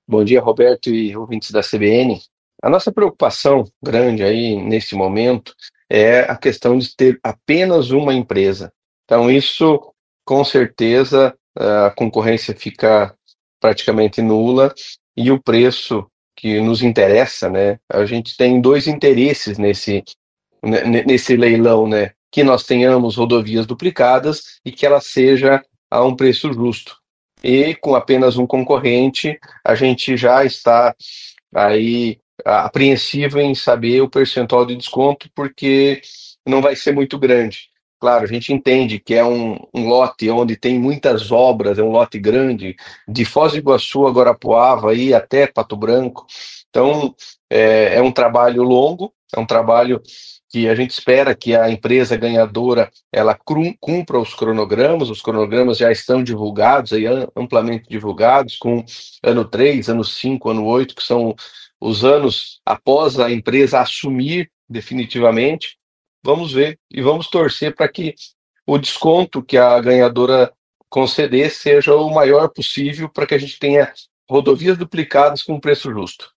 Bom dia, Roberto e ouvintes da CBN. A nossa preocupação grande aí nesse momento é a questão de ter apenas uma empresa. Então, isso, com certeza, a concorrência fica praticamente nula e o preço que nos interessa, né? A gente tem dois interesses nesse leilão, né? Que nós tenhamos rodovias duplicadas e que ela seja a um preço justo. E com apenas um concorrente, a gente já está aí apreensivo em saber o percentual de desconto, porque não vai ser muito grande. Claro, a gente entende que é um lote onde tem muitas obras, é um lote grande, de Foz do Iguaçu a Guarapuava e até Pato Branco. Então, é um trabalho longo, é um trabalho que a gente espera que a empresa ganhadora ela cumpra os cronogramas já estão divulgados, aí, amplamente divulgados, com ano 3, ano 5, ano 8, que são os anos após a empresa assumir definitivamente. Vamos ver e vamos torcer para que o desconto que a ganhadora conceder seja o maior possível para que a gente tenha rodovias duplicadas com preço justo.